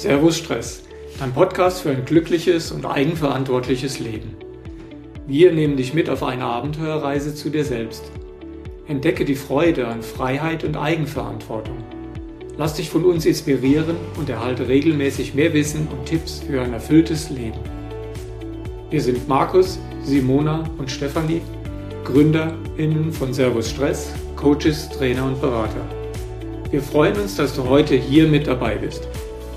Servus Stress, dein Podcast für ein glückliches und eigenverantwortliches Leben. Wir nehmen dich mit auf eine Abenteuerreise zu dir selbst. Entdecke die Freude an Freiheit und Eigenverantwortung. Lass dich von uns inspirieren und erhalte regelmäßig mehr Wissen und Tipps für ein erfülltes Leben. Wir sind Markus, Simona und Stefanie, GründerInnen von Servus Stress, Coaches, Trainer und Berater. Wir freuen uns, dass du heute hier mit dabei bist.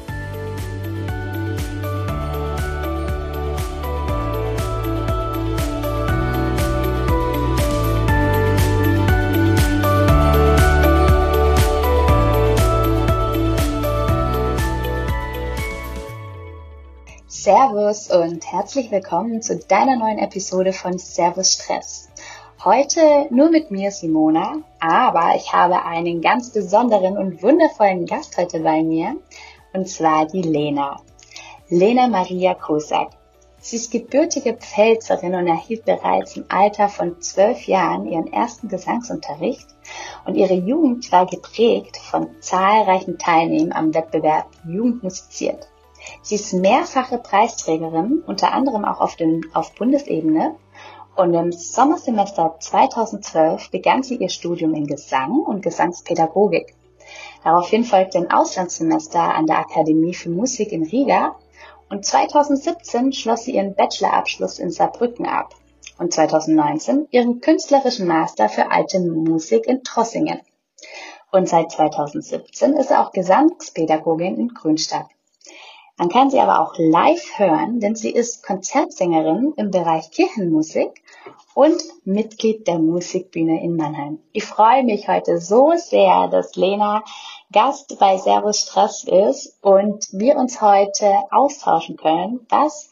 Servus und herzlich willkommen zu deiner neuen Episode von Servus Stress. Heute nur mit mir, Simona, aber ich habe einen ganz besonderen und wundervollen Gast heute bei mir, und zwar die Lena. Lena Maria Kosak. Sie ist gebürtige Pfälzerin und erhielt bereits im Alter von 12 Jahren ihren ersten Gesangsunterricht, und ihre Jugend war geprägt von zahlreichen Teilnahmen am Wettbewerb Jugend musiziert. Sie ist mehrfache Preisträgerin, unter anderem auch auf Bundesebene, und im Sommersemester 2012 begann sie ihr Studium in Gesang und Gesangspädagogik. Daraufhin folgte ein Auslandssemester an der Akademie für Musik in Riga, und 2017 schloss sie ihren Bachelorabschluss in Saarbrücken ab und 2019 ihren künstlerischen Master für alte Musik in Trossingen. Und seit 2017 ist sie auch Gesangspädagogin in Grünstadt. Man kann sie aber auch live hören, denn sie ist Konzertsängerin im Bereich Kirchenmusik und Mitglied der Musikbühne in Mannheim. Ich freue mich heute so sehr, dass Lena Gast bei Servus Stress ist und wir uns heute austauschen können, was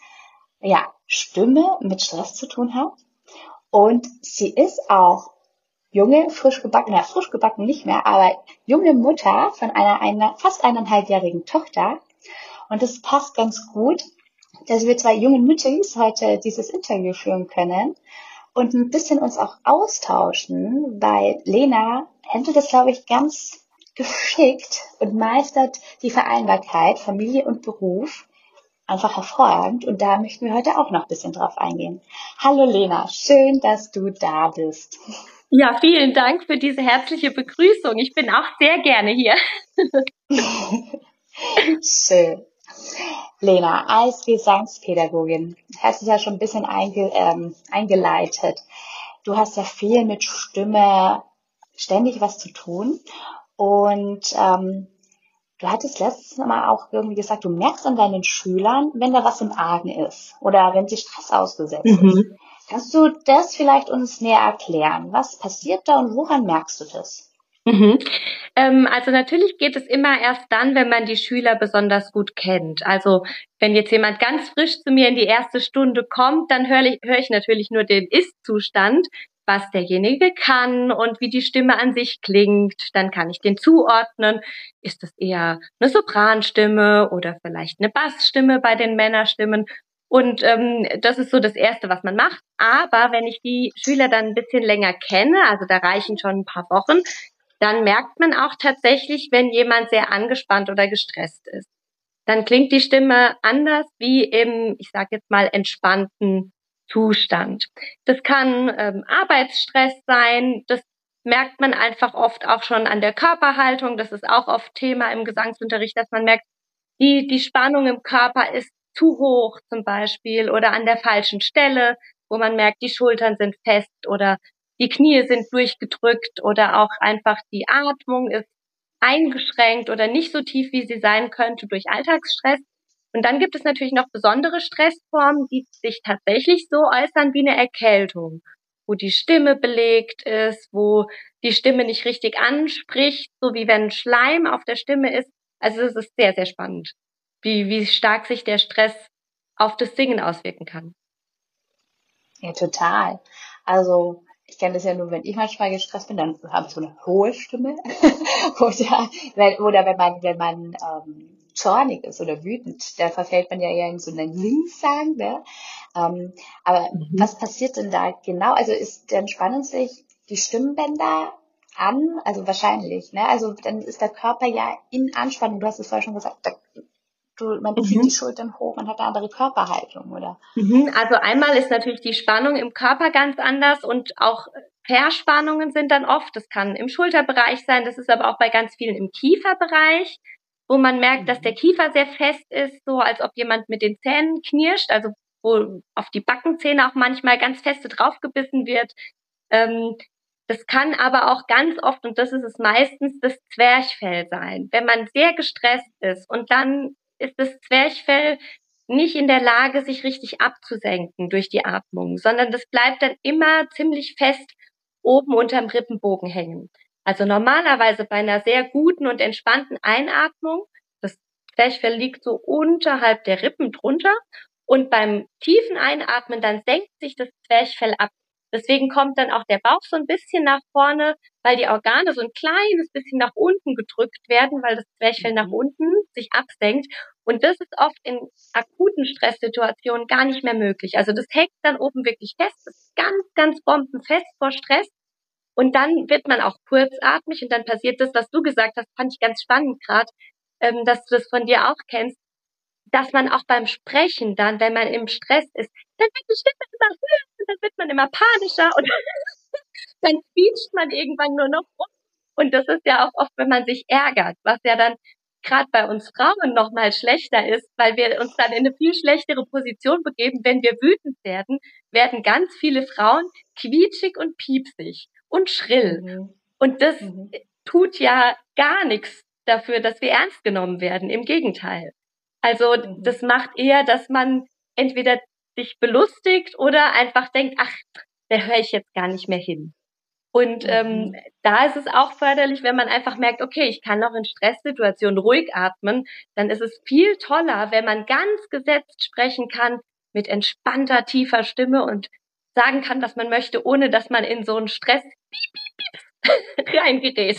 Stimme mit Stress zu tun hat. Und sie ist auch frisch gebacken nicht mehr, aber junge Mutter von einer fast 1,5-jährigen Tochter. Und es passt ganz gut, dass wir zwei jungen Müttis heute dieses Interview führen können und ein bisschen uns auch austauschen, weil Lena handelt das, glaube ich, ganz geschickt und meistert die Vereinbarkeit Familie und Beruf einfach hervorragend. Und da möchten wir heute auch noch ein bisschen drauf eingehen. Hallo Lena, schön, dass du da bist. Ja, vielen Dank für diese herzliche Begrüßung. Ich bin auch sehr gerne hier. Schön. Lena, als Gesangspädagogin, hast du ja schon ein bisschen eingeleitet. Du hast ja viel mit Stimme ständig was zu tun. Und du hattest letztes Mal auch irgendwie gesagt, du merkst an deinen Schülern, wenn da was im Argen ist oder wenn sie Stress ausgesetzt ist. Kannst du das vielleicht uns näher erklären? Was passiert da und woran merkst du das? Also natürlich geht es immer erst dann, wenn man die Schüler besonders gut kennt. Also wenn jetzt jemand ganz frisch zu mir in die erste Stunde kommt, dann höre ich natürlich nur den Ist-Zustand, was derjenige kann und wie die Stimme an sich klingt. Dann kann ich den zuordnen. Ist das eher eine Sopranstimme oder vielleicht eine Bassstimme bei den Männerstimmen? Und das ist so das Erste, was man macht. Aber wenn ich die Schüler dann ein bisschen länger kenne, also da reichen schon ein paar Wochen, dann merkt man auch tatsächlich, wenn jemand sehr angespannt oder gestresst ist. Dann klingt die Stimme anders wie im, ich sage jetzt mal, entspannten Zustand. Das kann Arbeitsstress sein, das merkt man einfach oft auch schon an der Körperhaltung. Das ist auch oft Thema im Gesangsunterricht, dass man merkt, die Spannung im Körper ist zu hoch zum Beispiel oder an der falschen Stelle, wo man merkt, die Schultern sind fest oder die Knie sind durchgedrückt oder auch einfach die Atmung ist eingeschränkt oder nicht so tief, wie sie sein könnte durch Alltagsstress. Und dann gibt es natürlich noch besondere Stressformen, die sich tatsächlich so äußern wie eine Erkältung, wo die Stimme belegt ist, wo die Stimme nicht richtig anspricht, so wie wenn Schleim auf der Stimme ist. Also es ist sehr, sehr spannend, wie stark sich der Stress auf das Singen auswirken kann. Ja, total. Also ich kenne das ja nur, wenn ich manchmal gestresst bin, dann habe ich so eine hohe Stimme. oder wenn man zornig ist oder wütend, da verfällt man ja eher in so einen Sing-Sang. Ne? Aber was passiert denn da genau? Also dann spannen sich die Stimmbänder an, also wahrscheinlich. Ne? Also dann ist der Körper ja in Anspannung. Du hast es vorher schon gesagt, man zieht die Schultern hoch, man hat eine andere Körperhaltung, oder? Also einmal ist natürlich die Spannung im Körper ganz anders und auch Verspannungen sind dann oft. Das kann im Schulterbereich sein, das ist aber auch bei ganz vielen im Kieferbereich, wo man merkt, dass der Kiefer sehr fest ist, so als ob jemand mit den Zähnen knirscht, also wo auf die Backenzähne auch manchmal ganz feste draufgebissen wird. Das kann aber auch ganz oft, und das ist es meistens, das Zwerchfell sein. Wenn man sehr gestresst ist und dann ist das Zwerchfell nicht in der Lage, sich richtig abzusenken durch die Atmung, sondern das bleibt dann immer ziemlich fest oben unterm Rippenbogen hängen. Also normalerweise bei einer sehr guten und entspannten Einatmung, das Zwerchfell liegt so unterhalb der Rippen drunter, und beim tiefen Einatmen, dann senkt sich das Zwerchfell ab. Deswegen kommt dann auch der Bauch so ein bisschen nach vorne, weil die Organe so ein kleines bisschen nach unten gedrückt werden, weil das Zwerchfell nach unten sich absenkt. Und das ist oft in akuten Stresssituationen gar nicht mehr möglich. Also das hängt dann oben wirklich fest, das ist ganz, ganz bombenfest vor Stress. Und dann wird man auch kurzatmig und dann passiert das, was du gesagt hast, fand ich ganz spannend gerade, dass du das von dir auch kennst, dass man auch beim Sprechen dann, wenn man im Stress ist, dann wird die Stimme immer höher und dann wird man immer panischer und dann quietscht man irgendwann nur noch rum. Und das ist ja auch oft, wenn man sich ärgert, was ja dann gerade bei uns Frauen noch mal schlechter ist, weil wir uns dann in eine viel schlechtere Position begeben. Wenn wir wütend werden, werden ganz viele Frauen quietschig und piepsig und schrill. Und das tut ja gar nichts dafür, dass wir ernst genommen werden. Im Gegenteil. Also das macht eher, dass man entweder sich belustigt oder einfach denkt, ach, da höre ich jetzt gar nicht mehr hin. Und da ist es auch förderlich, wenn man einfach merkt, okay, ich kann auch in Stresssituationen ruhig atmen, dann ist es viel toller, wenn man ganz gesetzt sprechen kann, mit entspannter, tiefer Stimme und sagen kann, was man möchte, ohne dass man in so einen Stress reingerät.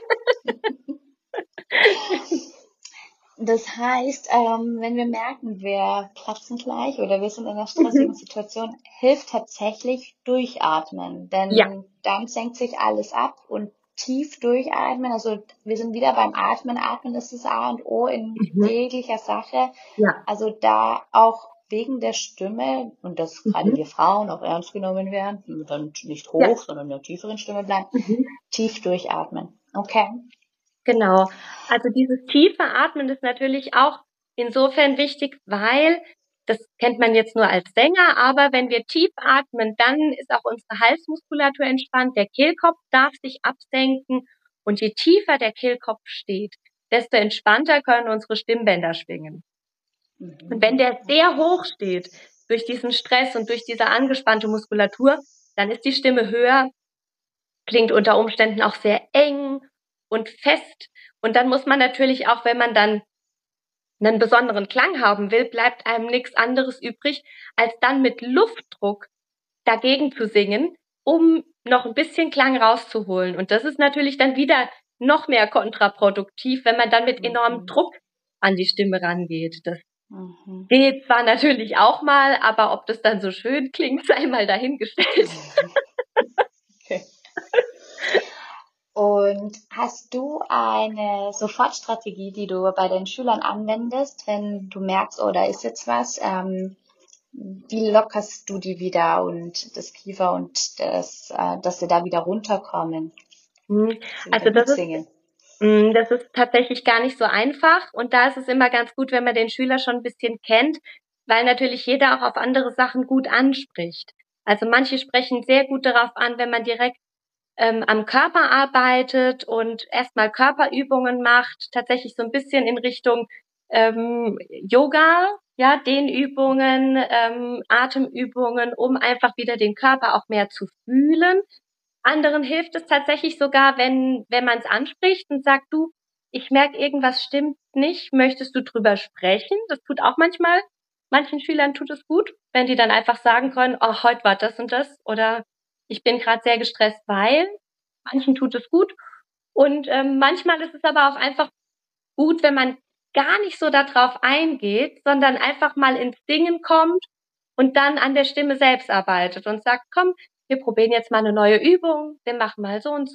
Das heißt, wenn wir merken, wir platzen gleich oder wir sind in einer stressigen Situation, hilft tatsächlich durchatmen, denn dann senkt sich alles ab und tief durchatmen, also wir sind wieder beim Atmen. Atmen ist das A und O in jeglicher Sache. Ja. Also da auch wegen der Stimme und dass gerade wir Frauen auch ernst genommen werden, dann nicht hoch, sondern in der tieferen Stimme bleiben, tief durchatmen. Okay. Genau. Also dieses tiefe Atmen ist natürlich auch insofern wichtig, weil, das kennt man jetzt nur als Sänger, aber wenn wir tief atmen, dann ist auch unsere Halsmuskulatur entspannt, der Kehlkopf darf sich absenken und je tiefer der Kehlkopf steht, desto entspannter können unsere Stimmbänder schwingen. Und wenn der sehr hoch steht, durch diesen Stress und durch diese angespannte Muskulatur, dann ist die Stimme höher, klingt unter Umständen auch sehr eng und fest. Und dann muss man natürlich auch, wenn man dann einen besonderen Klang haben will, bleibt einem nichts anderes übrig, als dann mit Luftdruck dagegen zu singen, um noch ein bisschen Klang rauszuholen. Und das ist natürlich dann wieder noch mehr kontraproduktiv, wenn man dann mit enormem Druck an die Stimme rangeht. Das geht zwar natürlich auch mal, aber ob das dann so schön klingt, sei mal dahingestellt. Okay. Und hast du eine Sofortstrategie, die du bei den Schülern anwendest, wenn du merkst, oh, da ist jetzt was? Wie lockerst du die wieder und das Kiefer und dass sie da wieder runterkommen? Also das ist tatsächlich gar nicht so einfach. Und da ist es immer ganz gut, wenn man den Schüler schon ein bisschen kennt, weil natürlich jeder auch auf andere Sachen gut anspricht. Also manche sprechen sehr gut darauf an, wenn man direkt am Körper arbeitet und erstmal Körperübungen macht, tatsächlich so ein bisschen in Richtung Yoga, ja, Dehnübungen, Atemübungen, um einfach wieder den Körper auch mehr zu fühlen. Anderen hilft es tatsächlich sogar, wenn man es anspricht und sagt, du, ich merke, irgendwas stimmt nicht, möchtest du drüber sprechen? Das tut auch manchmal, manchen Schülern tut es gut, wenn die dann einfach sagen können, oh, heute war das und das, oder ich bin gerade sehr gestresst, weil, manchen tut es gut. Und manchmal ist es aber auch einfach gut, wenn man gar nicht so darauf eingeht, sondern einfach mal ins Singen kommt und dann an der Stimme selbst arbeitet und sagt, komm, wir probieren jetzt mal eine neue Übung, wir machen mal so und so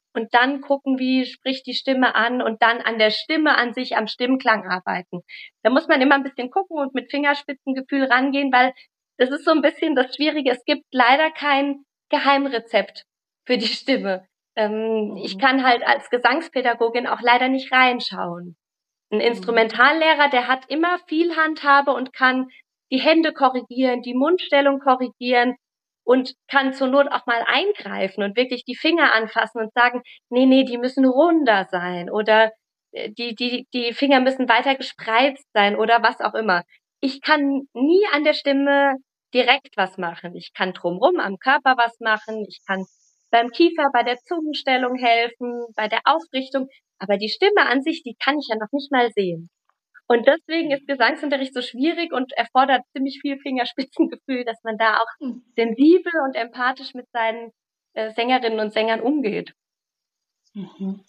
und dann gucken, wie spricht die Stimme an und dann an der Stimme an sich, am Stimmklang arbeiten. Da muss man immer ein bisschen gucken und mit Fingerspitzengefühl rangehen, weil das ist so ein bisschen das Schwierige. Es gibt leider kein Geheimrezept für die Stimme. Ich kann halt als Gesangspädagogin auch leider nicht reinschauen. Ein Instrumentallehrer, der hat immer viel Handhabe und kann die Hände korrigieren, die Mundstellung korrigieren und kann zur Not auch mal eingreifen und wirklich die Finger anfassen und sagen, nee, die müssen runder sein oder die Finger müssen weiter gespreizt sein oder was auch immer. Ich kann nie an der Stimme direkt was machen. Ich kann drumrum am Körper was machen. Ich kann beim Kiefer, bei der Zungenstellung helfen, bei der Aufrichtung. Aber die Stimme an sich, die kann ich ja noch nicht mal sehen. Und deswegen ist Gesangsunterricht so schwierig und erfordert ziemlich viel Fingerspitzengefühl, dass man da auch sensibel und empathisch mit seinen Sängerinnen und Sängern umgeht. Mhm.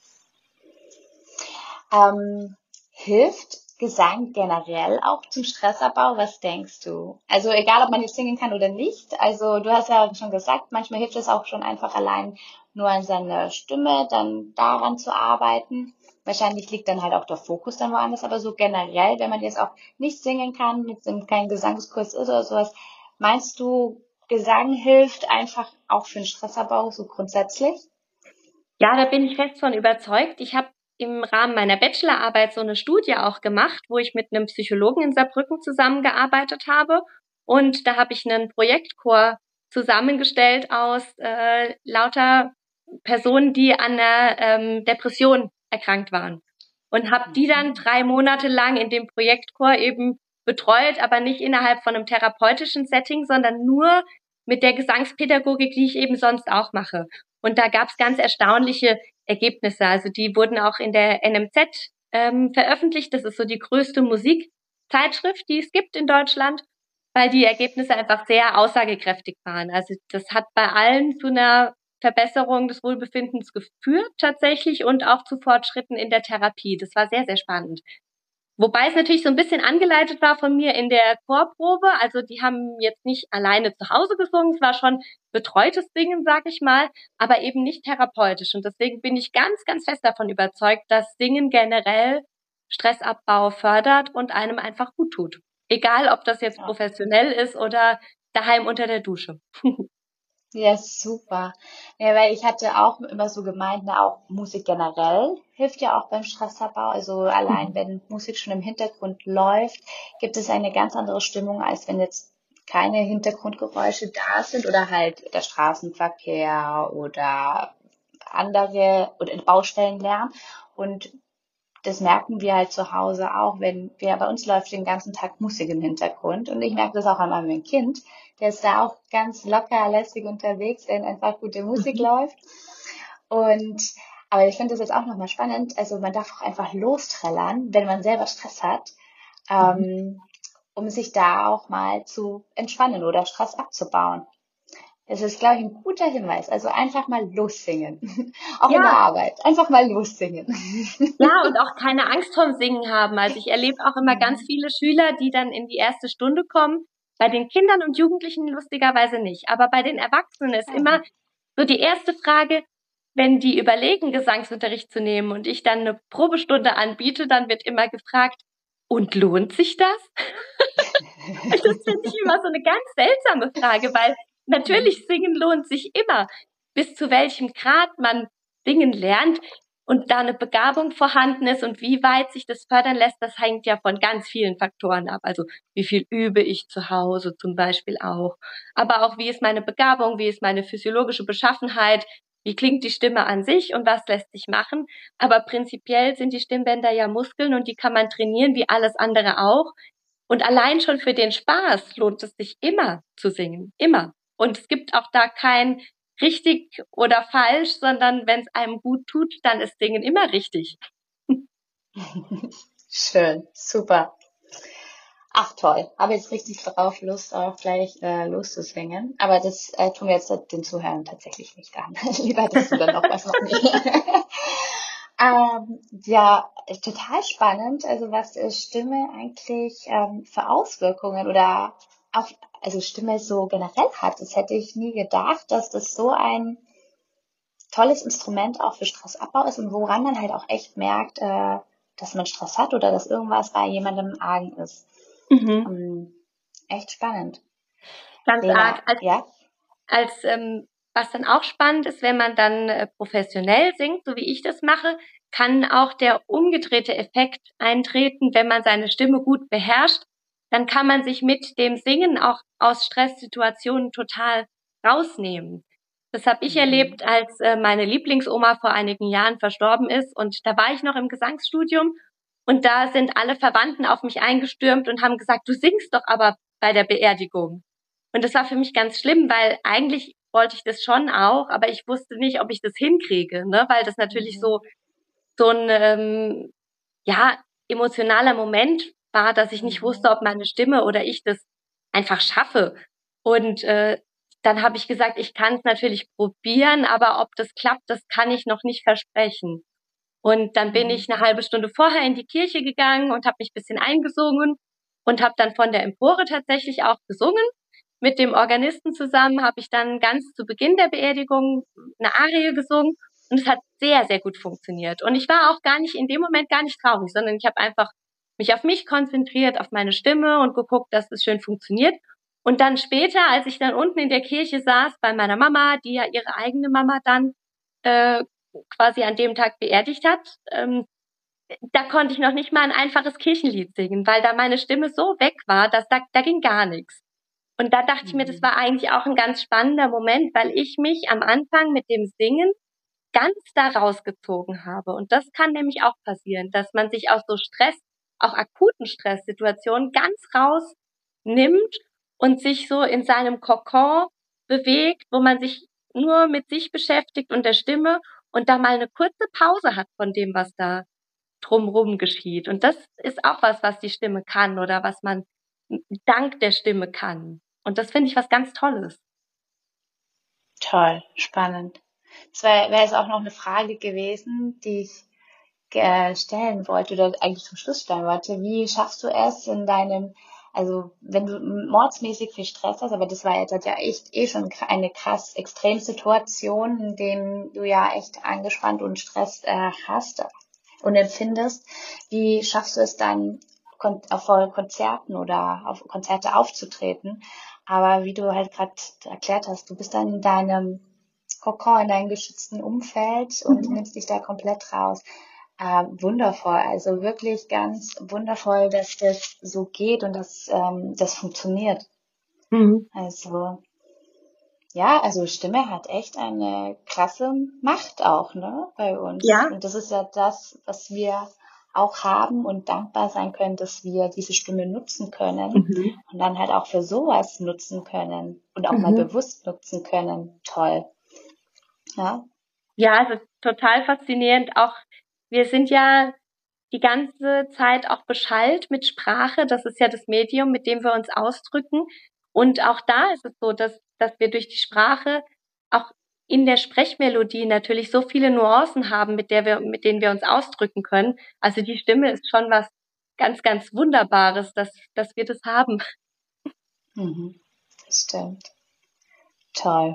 Hilft Gesang generell auch zum Stressabbau? Was denkst du? Also egal, ob man jetzt singen kann oder nicht. Also du hast ja schon gesagt, manchmal hilft es auch schon einfach allein nur an seiner Stimme, dann daran zu arbeiten. Wahrscheinlich liegt dann halt auch der Fokus dann woanders, aber so generell, wenn man jetzt auch nicht singen kann, jetzt kein Gesangskurs ist oder sowas, meinst du, Gesang hilft einfach auch für den Stressabbau so grundsätzlich? Ja, da bin ich fest von überzeugt. Ich habe im Rahmen meiner Bachelorarbeit so eine Studie auch gemacht, wo ich mit einem Psychologen in Saarbrücken zusammengearbeitet habe. Und da habe ich einen Projektchor zusammengestellt aus lauter Personen, die an einer Depression erkrankt waren. Und habe die dann 3 Monate lang in dem Projektchor eben betreut, aber nicht innerhalb von einem therapeutischen Setting, sondern nur mit der Gesangspädagogik, die ich eben sonst auch mache. Und da gab es ganz erstaunliche Ergebnisse. Also die wurden auch in der NMZ veröffentlicht. Das ist so die größte Musikzeitschrift, die es gibt in Deutschland, weil die Ergebnisse einfach sehr aussagekräftig waren. Also das hat bei allen zu einer Verbesserung des Wohlbefindens geführt tatsächlich und auch zu Fortschritten in der Therapie. Das war sehr, sehr spannend. Wobei es natürlich so ein bisschen angeleitet war von mir in der Chorprobe. Also die haben jetzt nicht alleine zu Hause gesungen. Es war schon betreutes Singen, sag ich mal, aber eben nicht therapeutisch. Und deswegen bin ich ganz, ganz fest davon überzeugt, dass Singen generell Stressabbau fördert und einem einfach gut tut. Egal, ob das jetzt Ja. professionell ist oder daheim unter der Dusche. Ja, super. Ja, weil ich hatte auch immer so gemeint, na, auch Musik generell hilft ja auch beim Stressabbau. Also allein wenn Musik schon im Hintergrund läuft, gibt es eine ganz andere Stimmung, als wenn jetzt keine Hintergrundgeräusche da sind oder halt der Straßenverkehr oder andere oder Baustellenlärm. Und das merken wir halt zu Hause auch, wenn wir, bei uns läuft den ganzen Tag Musik im Hintergrund. Und ich merke das auch an meinem Kind. Der ist da auch ganz locker, lässig unterwegs, wenn einfach gute Musik läuft. Und, aber ich finde das jetzt auch nochmal spannend. Also man darf auch einfach losträllern, wenn man selber Stress hat, um sich da auch mal zu entspannen oder Stress abzubauen. Das ist, glaube ich, ein guter Hinweis. Also einfach mal lossingen. Auch in der Ja, Arbeit. Einfach mal lossingen. ja, und auch keine Angst vorm Singen haben. Also ich erlebe auch immer ganz viele Schüler, die dann in die erste Stunde kommen. Bei den Kindern und Jugendlichen lustigerweise nicht. Aber bei den Erwachsenen ist immer so die erste Frage, wenn die überlegen, Gesangsunterricht zu nehmen und ich dann eine Probestunde anbiete, dann wird immer gefragt, und lohnt sich das? Das finde ich immer so eine ganz seltsame Frage, weil natürlich Singen lohnt sich immer. Bis zu welchem Grad man singen lernt und da eine Begabung vorhanden ist und wie weit sich das fördern lässt, das hängt ja von ganz vielen Faktoren ab. Also wie viel übe ich zu Hause zum Beispiel auch. Aber auch wie ist meine Begabung, wie ist meine physiologische Beschaffenheit, wie klingt die Stimme an sich und was lässt sich machen. Aber prinzipiell sind die Stimmbänder ja Muskeln und die kann man trainieren, wie alles andere auch. Und allein schon für den Spaß lohnt es sich immer zu singen. Immer. Und es gibt auch da kein richtig oder falsch, sondern wenn es einem gut tut, dann ist Singen immer richtig. Schön, super. Ach toll, habe jetzt richtig drauf Lust, auch gleich loszusingen. Aber das tun wir jetzt den Zuhörern tatsächlich nicht an. Lieber hättest du dann noch was von mir. Ja, total spannend. Also was Stimme eigentlich für Auswirkungen oder auf, also Stimme so generell hat. Das hätte ich nie gedacht, dass das so ein tolles Instrument auch für Stressabbau ist und woran man halt auch echt merkt, dass man Stress hat oder dass irgendwas bei jemandem arg ist. Mhm. Echt spannend. Ganz Lena, arg. ja? Was dann auch spannend ist, wenn man dann professionell singt, so wie ich das mache, kann auch der umgedrehte Effekt eintreten, wenn man seine Stimme gut beherrscht. Dann kann man sich mit dem Singen auch aus Stresssituationen total rausnehmen. Das habe ich Mhm. erlebt, als meine Lieblingsoma vor einigen Jahren verstorben ist. Und da war ich noch im Gesangsstudium und da sind alle Verwandten auf mich eingestürmt und haben gesagt, du singst doch aber bei der Beerdigung. Und das war für mich ganz schlimm, weil eigentlich wollte ich das schon auch, aber ich wusste nicht, ob ich das hinkriege, ne? Weil das natürlich Mhm. so ein ja, emotionaler Moment war, dass ich nicht Mhm. wusste, ob meine Stimme oder ich das einfach schaffe. Und dann habe ich gesagt, ich kann es natürlich probieren, aber ob das klappt, das kann ich noch nicht versprechen. Und dann bin Mhm. ich eine halbe Stunde vorher in die Kirche gegangen und habe mich ein bisschen eingesungen und habe dann von der Empore tatsächlich auch gesungen. Mit dem Organisten zusammen habe ich dann ganz zu Beginn der Beerdigung eine Arie gesungen und es hat sehr, sehr gut funktioniert. Und ich war auch gar nicht in dem Moment gar nicht traurig, sondern ich habe einfach mich auf mich konzentriert, auf meine Stimme und geguckt, dass es schön funktioniert. Und dann später, als ich dann unten in der Kirche saß bei meiner Mama, die ja ihre eigene Mama dann äh, quasi an dem Tag beerdigt hat, da konnte ich noch nicht mal ein einfaches Kirchenlied singen, weil da meine Stimme so weg war, dass da ging gar nichts. Und da dachte ich mir, das Mhm. war eigentlich auch ein ganz spannender Moment, weil ich mich am Anfang mit dem Singen ganz da rausgezogen habe. Und das kann nämlich auch passieren, dass man sich aus so Stress, auch akuten Stresssituationen ganz rausnimmt und sich so in seinem Kokon bewegt, wo man sich nur mit sich beschäftigt und der Stimme und da mal eine kurze Pause hat von dem, was da drumrum geschieht. Und das ist auch was die Stimme kann oder was man dank der Stimme kann. Und das finde ich was ganz Tolles. Toll, spannend. Das wäre jetzt auch noch eine Frage gewesen, die ich stellen wollte oder eigentlich zum Schluss stellen wollte. Wie schaffst du es in deinem, also wenn du mordsmäßig viel Stress hast, aber das war jetzt halt ja echt schon eine krass Extremsituation, in dem du ja echt angespannt und Stress hast und empfindest. Wie schaffst du es dann auf Konzerten oder auf Konzerte aufzutreten? Aber wie du halt gerade erklärt hast, du bist dann in deinem Kokon, in deinem geschützten Umfeld und Mhm. nimmst dich da komplett raus. Wundervoll, also wirklich ganz wundervoll, dass das so geht und dass das funktioniert. Mhm. Also ja, also Stimme hat echt eine krasse Macht auch, ne, bei uns. Ja. Und das ist ja das, was wir auch haben und dankbar sein können, dass wir diese Stimme nutzen können Mhm. und dann halt auch für sowas nutzen können und auch mal Mhm. bewusst nutzen können. Toll, ja. Ja, also total faszinierend. Auch wir sind ja die ganze Zeit auch beschallt mit Sprache. Das ist ja das Medium, mit dem wir uns ausdrücken. Und auch da ist es so, dass wir durch die Sprache auch in der Sprechmelodie natürlich so viele Nuancen haben, mit denen wir uns ausdrücken können. Also die Stimme ist schon was ganz, ganz Wunderbares, dass wir das haben. Mhm. Das stimmt. Toll.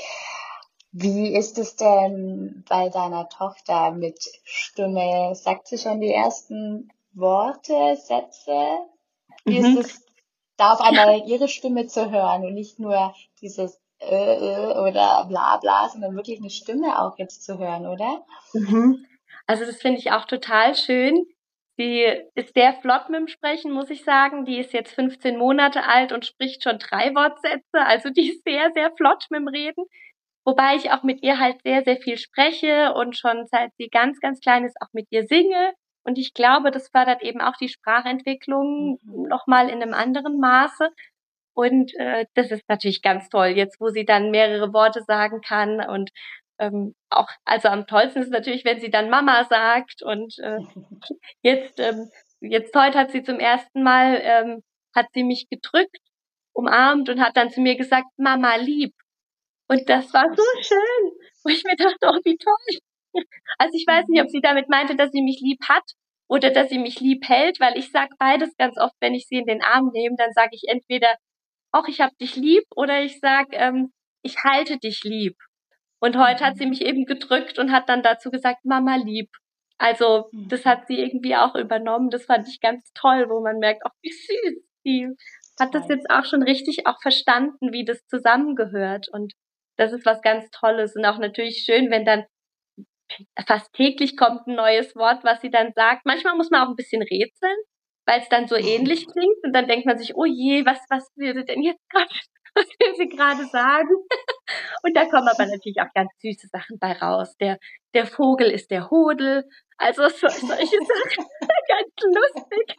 Wie ist es denn bei deiner Tochter mit Stimme? Sagt sie schon die ersten Worte, Sätze? Wie ist Mhm. es, da auf einmal ihre Stimme zu hören und nicht nur dieses oder bla bla, sondern wirklich eine Stimme auch jetzt zu hören, oder? Mhm. Also das finde ich auch total schön. Sie ist sehr flott mit dem Sprechen, muss ich sagen. Die ist jetzt 15 Monate alt und spricht schon 3 Wortsätze. Also die ist sehr, sehr flott mit dem Reden. Wobei ich auch mit ihr halt sehr, sehr viel spreche und schon seit sie ganz, ganz klein ist auch mit ihr singe. Und ich glaube, das fördert eben auch die Sprachentwicklung Mhm. nochmal in einem anderen Maße. Und das ist natürlich ganz toll, jetzt wo sie dann mehrere Worte sagen kann und auch, also am tollsten ist es natürlich, wenn sie dann Mama sagt und jetzt, jetzt heute hat sie zum ersten Mal, hat sie mich gedrückt, umarmt und hat dann zu mir gesagt, Mama lieb. Und das war Oh, so süß. schön, wo ich mir dachte, oh, wie toll. Also ich weiß nicht, ob Mhm. sie damit meinte, dass sie mich lieb hat oder dass sie mich lieb hält, weil ich sag beides ganz oft, wenn ich sie in den Arm nehme, dann sage ich entweder, auch ich hab dich lieb oder ich sag, ich halte dich lieb. Und heute hat sie mich eben gedrückt und hat dann dazu gesagt, Mama lieb. Also das hat sie irgendwie auch übernommen. Das fand ich ganz toll, wo man merkt, ach wie süß. Die hat das jetzt auch schon richtig auch verstanden, wie das zusammengehört. Und das ist was ganz Tolles. Und auch natürlich schön, wenn dann fast täglich kommt ein neues Wort, was sie dann sagt. Manchmal muss man auch ein bisschen rätseln, weil es dann so ähnlich klingt. Und dann denkt man sich, oh je, was will sie denn jetzt gerade, was will sie gerade sagen? Und da kommen aber natürlich auch ganz süße Sachen bei raus. Der Vogel ist der Hodel. Also solche Sachen. Ganz lustig.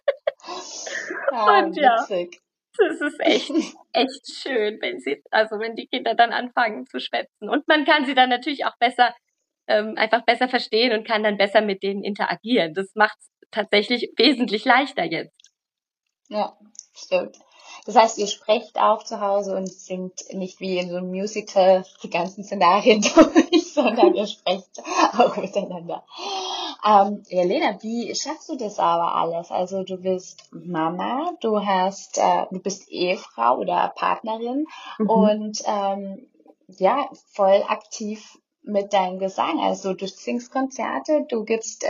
Und ja, witzig. das ist echt schön, wenn die Kinder dann anfangen zu schwätzen. Und man kann sie dann natürlich auch einfach besser verstehen und kann dann besser mit denen interagieren. Das macht es tatsächlich wesentlich leichter jetzt. Ja, stimmt. Das heißt, ihr sprecht auch zu Hause und singt nicht wie in so einem Musical die ganzen Szenarien durch, sondern ihr sprecht auch miteinander. Ja, Lena, wie schaffst du das aber alles? Also du bist Mama, du bist Ehefrau oder Partnerin und ja, voll aktiv mit deinem Gesang. Also du singst Konzerte, du gibst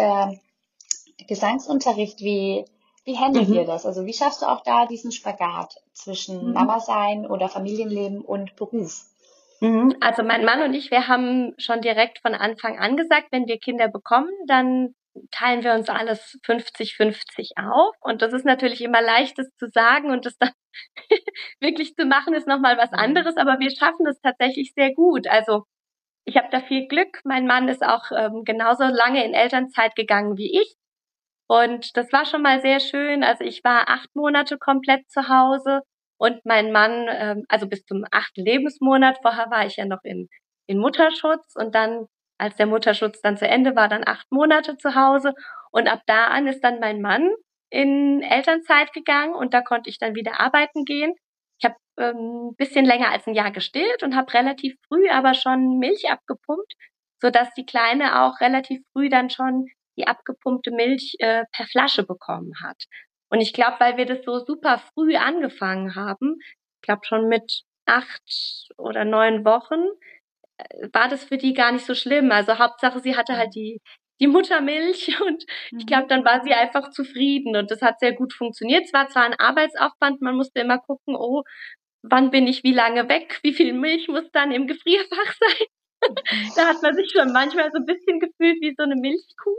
Gesangsunterricht. Wie handelt ihr das? Also wie schaffst du auch da diesen Spagat zwischen Mama sein oder Familienleben und Beruf? Also mein Mann und ich, wir haben schon direkt von Anfang an gesagt, wenn wir Kinder bekommen, dann teilen wir uns alles 50-50 auf. Und das ist natürlich immer leicht, das zu sagen und das dann wirklich zu machen, ist nochmal was anderes. Aber wir schaffen das tatsächlich sehr gut. Also ich habe da viel Glück. Mein Mann ist auch genauso lange in Elternzeit gegangen wie ich. Und das war schon mal sehr schön. Also ich war 8 Monate komplett zu Hause und mein Mann, also bis zum 8. Lebensmonat, vorher war ich ja noch in Mutterschutz und dann, als der Mutterschutz dann zu Ende war, dann 8 Monate zu Hause. Und ab da an ist dann mein Mann in Elternzeit gegangen und da konnte ich dann wieder arbeiten gehen. Ich habe ein bisschen länger als ein Jahr gestillt und habe relativ früh aber schon Milch abgepumpt, sodass die Kleine auch relativ früh dann schon die abgepumpte Milch per Flasche bekommen hat. Und ich glaube, weil wir das so super früh angefangen haben, ich glaube schon mit 8 oder 9 Wochen, war das für die gar nicht so schlimm. Also Hauptsache, sie hatte halt die Muttermilch und ich glaube, dann war sie einfach zufrieden und das hat sehr gut funktioniert. Es war zwar ein Arbeitsaufwand, man musste immer gucken, oh, wann bin ich wie lange weg, wie viel Milch muss dann im Gefrierfach sein. Da hat man sich schon manchmal so ein bisschen gefühlt wie so eine Milchkuh.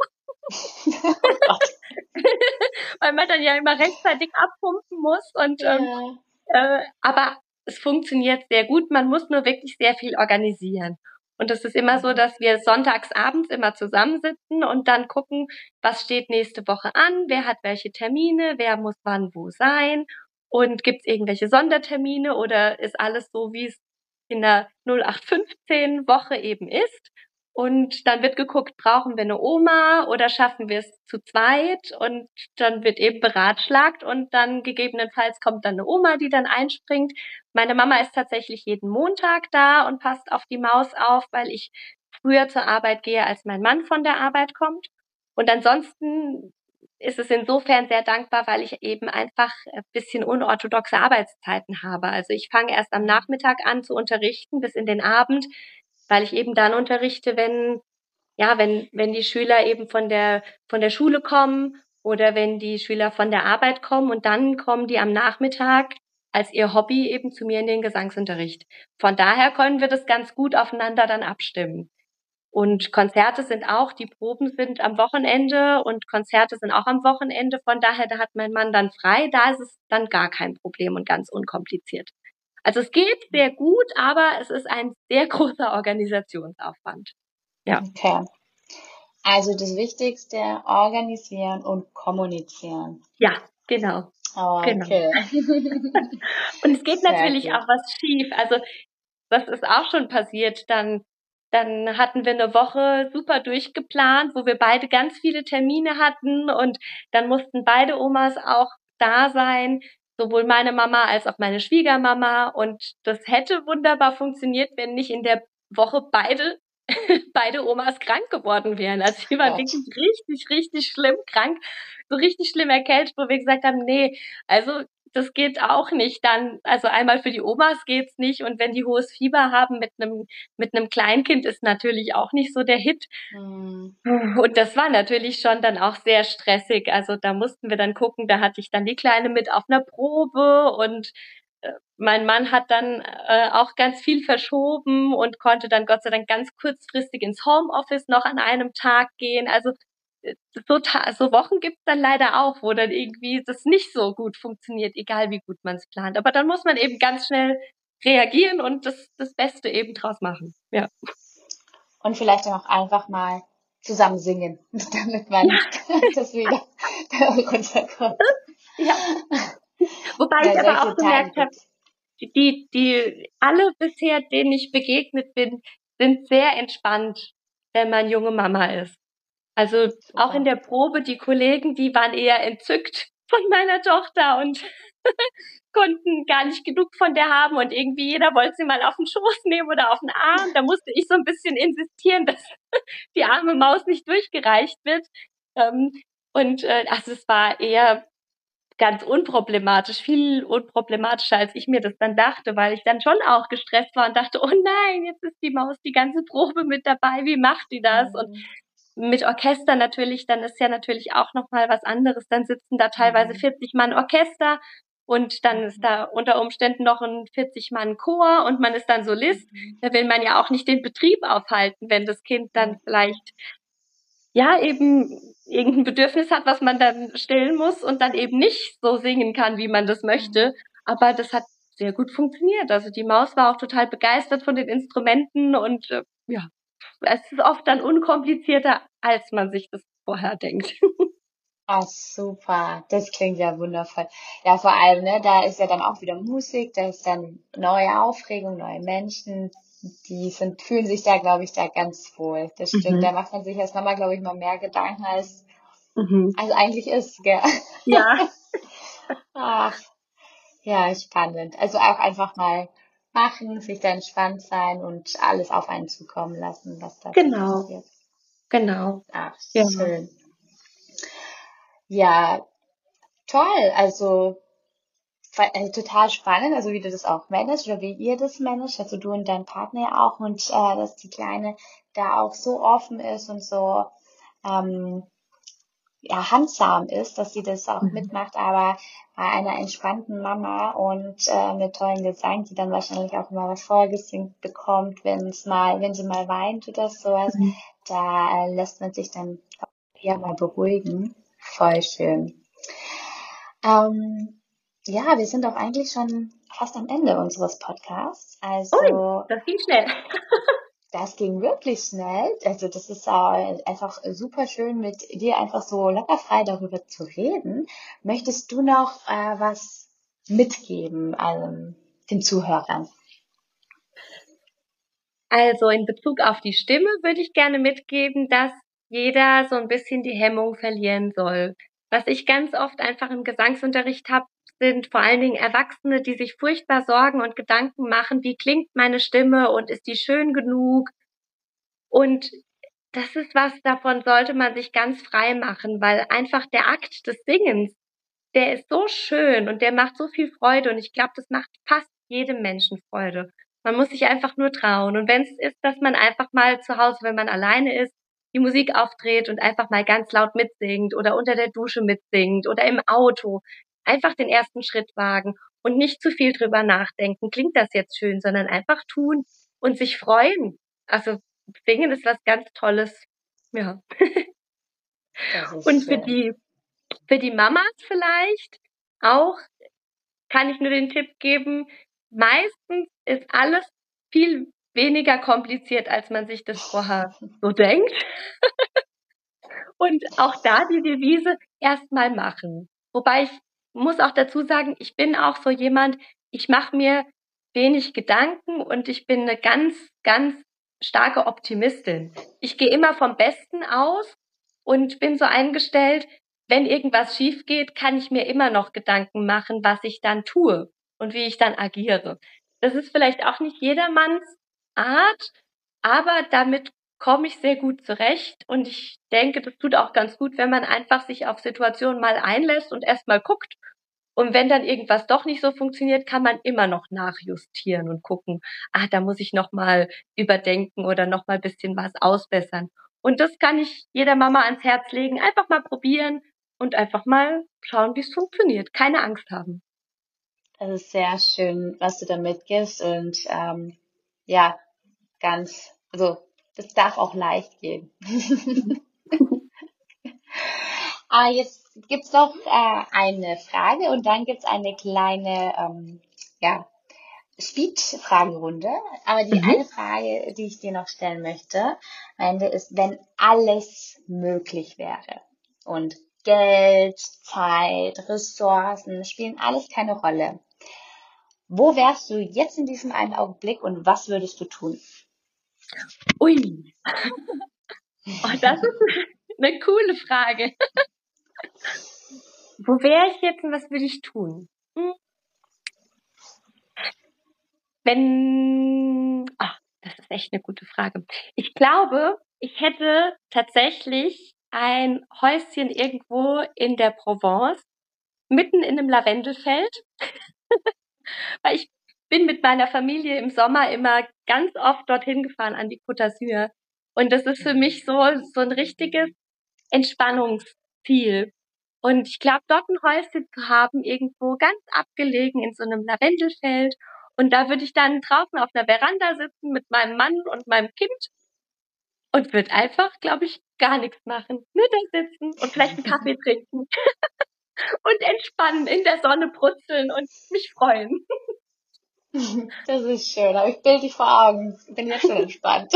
Weil man dann ja immer rechtzeitig abpumpen muss und aber es funktioniert sehr gut. Man muss nur wirklich sehr viel organisieren. Und es ist immer so, dass wir sonntags abends immer zusammensitzen und dann gucken, was steht nächste Woche an, wer hat welche Termine, wer muss wann wo sein und gibt es irgendwelche Sondertermine oder ist alles so, wie es in der 0815 Woche eben ist. Und dann wird geguckt, brauchen wir eine Oma oder schaffen wir es zu zweit? Und dann wird eben beratschlagt und dann gegebenenfalls kommt dann eine Oma, die dann einspringt. Meine Mama ist tatsächlich jeden Montag da und passt auf die Maus auf, weil ich früher zur Arbeit gehe, als mein Mann von der Arbeit kommt. Und ansonsten ist es insofern sehr dankbar, weil ich eben einfach ein bisschen unorthodoxe Arbeitszeiten habe. Also ich fange erst am Nachmittag an zu unterrichten bis in den Abend, weil ich eben dann unterrichte, wenn die Schüler eben von der Schule kommen oder wenn die Schüler von der Arbeit kommen und dann kommen die am Nachmittag als ihr Hobby eben zu mir in den Gesangsunterricht. Von daher können wir das ganz gut aufeinander dann abstimmen. Und Konzerte sind auch, die Proben sind am Wochenende und Konzerte sind auch am Wochenende. Von daher, da hat mein Mann dann frei. Da ist es dann gar kein Problem und ganz unkompliziert. Also es geht sehr gut, aber es ist ein sehr großer Organisationsaufwand. Ja. Okay. Also das Wichtigste, organisieren und kommunizieren. Ja, genau. Okay. Und es geht Sehr natürlich gut. auch was schief. Also das ist auch schon passiert. Dann hatten wir eine Woche super durchgeplant, wo wir beide ganz viele Termine hatten und dann mussten beide Omas auch da sein, sowohl meine Mama als auch meine Schwiegermama. Und das hätte wunderbar funktioniert, wenn nicht in der Woche beide Omas krank geworden wären. Also sie waren wirklich richtig, richtig schlimm krank, so richtig schlimm erkältet, wo wir gesagt haben, nee, also das geht auch nicht. Dann, also einmal für die Omas geht's nicht und wenn die hohes Fieber haben mit einem Kleinkind ist natürlich auch nicht so der Hit. Mhm. Und das war natürlich schon dann auch sehr stressig. Also da mussten wir dann gucken, da hatte ich dann die Kleine mit auf einer Probe und mein Mann hat dann auch ganz viel verschoben und konnte dann Gott sei Dank ganz kurzfristig ins Homeoffice noch an einem Tag gehen. Also so Wochen gibt's dann leider auch, wo dann irgendwie das nicht so gut funktioniert, egal wie gut man es plant. Aber dann muss man eben ganz schnell reagieren und das Beste eben draus machen. Ja. Und vielleicht dann auch einfach mal zusammen singen, damit man das wieder runterkommt. Ja. Wobei Weil ich aber solche auch Tage gemerkt habe, gibt's. die alle bisher, denen ich begegnet bin, sind sehr entspannt, wenn man junge Mama ist. Also auch in Super. der Probe, die Kollegen, die waren eher entzückt von meiner Tochter und konnten gar nicht genug von der haben und irgendwie jeder wollte sie mal auf den Schoß nehmen oder auf den Arm. Da musste ich so ein bisschen insistieren, dass die arme Maus nicht durchgereicht wird. Ähm, also es war eher ganz unproblematisch, viel unproblematischer, als ich mir das dann dachte, weil ich dann schon auch gestresst war und dachte, oh nein, jetzt ist die Maus die ganze Probe mit dabei, wie macht die das? Und Mhm. mit Orchester natürlich, dann ist ja natürlich auch nochmal was anderes. Dann sitzen da teilweise Mhm. 40 Mann Orchester und dann ist Mhm. da unter Umständen noch ein 40 Mann Chor und man ist dann Solist. Mhm. Da will man ja auch nicht den Betrieb aufhalten, wenn das Kind dann Mhm. vielleicht ja eben irgendein Bedürfnis hat, was man dann stillen muss und dann eben nicht so singen kann, wie man das möchte. Mhm. Aber das hat sehr gut funktioniert. Also die Maus war auch total begeistert von den Instrumenten und ja, es ist oft dann unkomplizierter, als man sich das vorher denkt. Ah, super. Das klingt ja wundervoll. Ja, vor allem, ne, da ist ja dann auch wieder Musik, da ist dann neue Aufregung, neue Menschen, fühlen sich da, glaube ich, da ganz wohl. Das stimmt. Da Mhm. macht man sich als Mama, glaube ich, mal mehr Gedanken Mhm. als eigentlich ist, gell? Ja, Ach, ja, spannend. Also auch einfach mal machen, sich da entspannt sein und alles auf einen zukommen lassen, was da so genau, passiert. genau. Ach, Ja, schön. Ja, toll. Also total spannend, also wie du das auch managst oder wie ihr das managt, also du und dein Partner ja auch und dass die Kleine da auch so offen ist und so ähm, ja, handsam ist, dass sie das auch mhm. mitmacht, aber bei einer entspannten Mama und mit tollen Gesang, die dann wahrscheinlich auch immer was vorgesingt bekommt, wenn sie mal weint oder sowas, Mhm. da lässt man sich dann eher mal beruhigen. Voll schön. Ähm, ja, wir sind auch eigentlich schon fast am Ende unseres Podcasts. Ui, Also, das ging schnell. das ging wirklich schnell. Also, das ist einfach super schön, mit dir einfach so lockerfrei darüber zu reden. Möchtest du noch was mitgeben den Zuhörern? Also in Bezug auf die Stimme würde ich gerne mitgeben, dass jeder so ein bisschen die Hemmung verlieren soll. Was ich ganz oft einfach im Gesangsunterricht habe, sind vor allen Dingen Erwachsene, die sich furchtbar Sorgen und Gedanken machen: „Wie klingt meine Stimme und ist die schön genug?“ Und das ist was, davon sollte man sich ganz frei machen, weil einfach der Akt des Singens, der ist so schön und der macht so viel Freude und ich glaube, das macht fast jedem Menschen Freude. Man muss sich einfach nur trauen. Und wenn es ist, dass man einfach mal zu Hause, wenn man alleine ist, die Musik aufdreht und einfach mal ganz laut mitsingt oder unter der Dusche mitsingt oder im Auto, einfach den ersten Schritt wagen und nicht zu viel drüber nachdenken, klingt das jetzt schön, sondern einfach tun und sich freuen. Also Singen ist was ganz Tolles. Ja. Das ist Und schön. für die Mamas vielleicht auch kann ich nur den Tipp geben, meistens ist alles viel weniger kompliziert, als man sich das vorher so denkt. Und auch da die Devise erst mal machen. Wobei ich muss auch dazu sagen, ich bin auch so jemand, ich mache mir wenig Gedanken und ich bin eine ganz, ganz starke Optimistin. Ich gehe immer vom Besten aus und bin so eingestellt, wenn irgendwas schief geht, kann ich mir immer noch Gedanken machen, was ich dann tue und wie ich dann agiere. Das ist vielleicht auch nicht jedermanns Art, aber damit komme ich sehr gut zurecht und ich denke, das tut auch ganz gut, wenn man einfach sich auf Situationen mal einlässt und erst mal guckt, Und wenn dann irgendwas doch nicht so funktioniert, kann man immer noch nachjustieren und gucken, da muss ich nochmal überdenken oder nochmal ein bisschen was ausbessern. Und das kann ich jeder Mama ans Herz legen. Einfach mal probieren und einfach mal schauen, wie es funktioniert. Keine Angst haben. Das ist sehr schön, was du da mitgibst und ja, also das darf auch leicht gehen. Aber jetzt gibt's noch eine Frage und dann gibt's eine kleine Speed-Fragenrunde. Aber die eine Frage, die ich dir noch stellen möchte, am Ende ist, wenn alles möglich wäre und Geld, Zeit, Ressourcen spielen alles keine Rolle. Wo wärst du jetzt in diesem einen Augenblick und was würdest du tun? Ui, das ist eine coole Frage. Wo wäre ich jetzt und was würde ich tun? Das ist echt eine gute Frage. Ich glaube, ich hätte tatsächlich ein Häuschen irgendwo in der Provence, mitten in einem Lavendelfeld, weil ich bin mit meiner Familie im Sommer immer ganz oft dorthin gefahren an die Côte d'Azur. Und das ist für mich so ein richtiges Entspannungsziel. Und ich glaube, dort ein Häuschen zu haben, irgendwo ganz abgelegen in so einem Lavendelfeld. Und da würde ich dann draußen auf einer Veranda sitzen mit meinem Mann und meinem Kind und würde einfach, glaube ich, gar nichts machen. Nur da sitzen und vielleicht einen Kaffee trinken und entspannen, in der Sonne brutzeln und mich freuen. Das ist schön, aber ich bildlich vor Augen. Bin jetzt schon entspannt.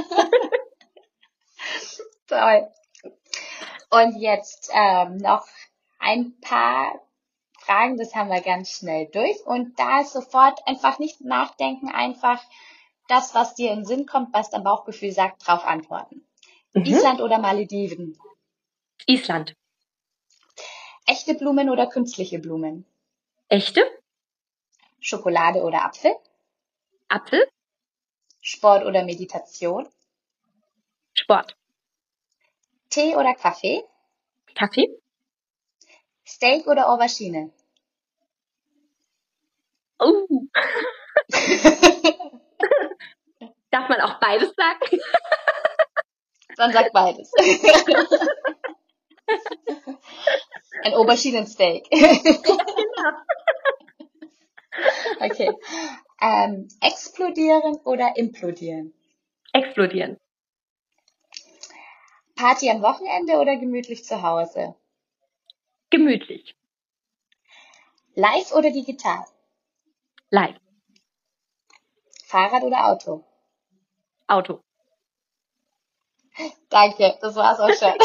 Toll. Und jetzt noch ein paar Fragen, das haben wir ganz schnell durch. Und da ist sofort einfach nicht nachdenken, einfach das, was dir in den Sinn kommt, was dein Bauchgefühl sagt, drauf antworten. Island oder Malediven? Island. Echte Blumen oder künstliche Blumen? Echte? Schokolade oder Apfel? Apfel? Sport oder Meditation? Sport. Tee oder Kaffee? Kaffee? Steak oder Aubergine? Darf man auch beides sagen? Dann sag beides. Ein Auberginensteak. Genau. Okay. Explodieren oder implodieren? Explodieren. Party am Wochenende oder gemütlich zu Hause? Gemütlich. Live oder digital? Live. Fahrrad oder Auto? Auto. Danke, das war's auch schon.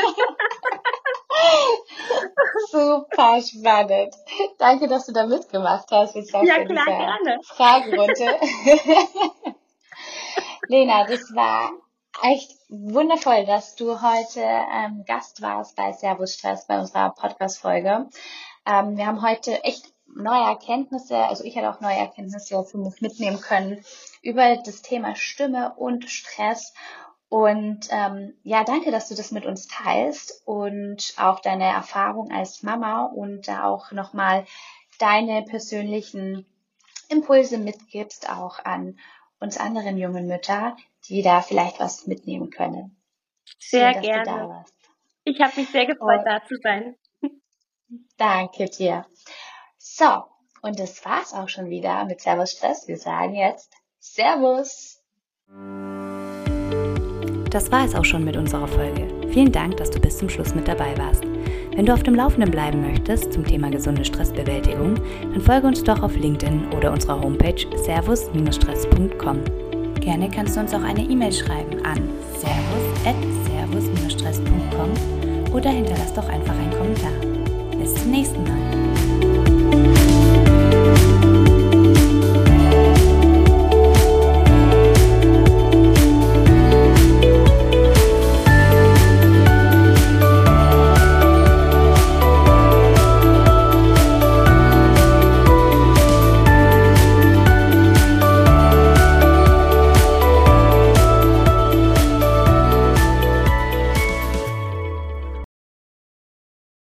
Super spannend. Danke, dass du da mitgemacht hast. Jetzt auch Ja, für klar, diese gerne. Fragenrunde. Lena, das war echt wundervoll, dass du heute Gast warst bei Servus Stress, bei unserer Podcast-Folge. Wir haben heute echt neue Erkenntnisse, also ich hatte auch neue Erkenntnisse für mich mitnehmen können über das Thema Stimme und Stress. Und danke, dass du das mit uns teilst und auch deine Erfahrung als Mama und da auch nochmal deine persönlichen Impulse mitgibst, auch an uns anderen jungen Mütter, die da vielleicht was mitnehmen können. Sehr schön, gerne. Dass du da warst. Ich habe mich sehr gefreut, da zu sein. Danke dir. So, und das war's auch schon wieder mit Servus Stress. Wir sagen jetzt Servus. Das war es auch schon mit unserer Folge. Vielen Dank, dass du bis zum Schluss mit dabei warst. Wenn du auf dem Laufenden bleiben möchtest zum Thema gesunde Stressbewältigung, dann folge uns doch auf LinkedIn oder unserer Homepage servus-stress.com. Gerne kannst du uns auch eine E-Mail schreiben an servus@servus-stress.com oder hinterlass doch einfach einen Kommentar. Bis zum nächsten Mal.